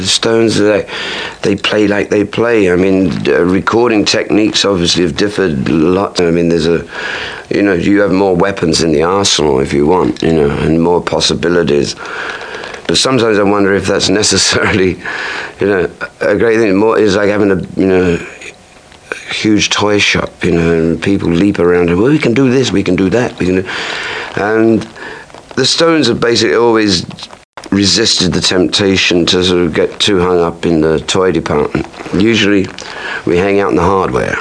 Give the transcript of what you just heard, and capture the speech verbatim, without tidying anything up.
The Stones, they, they play like they play. I mean, uh, recording techniques obviously have differed a lot. I mean, there's a, you know, you have more weapons in the arsenal if you want, you know, and more possibilities. But sometimes I wonder if that's necessarily, you know, a great thing. More is like having a, you know, huge toy shop, you know, and people leap around and, well, we can do this, we can do that, we can do... And the Stones have basically always resisted the temptation to sort of get too hung up in the toy department. Usually we hang out in the hardware.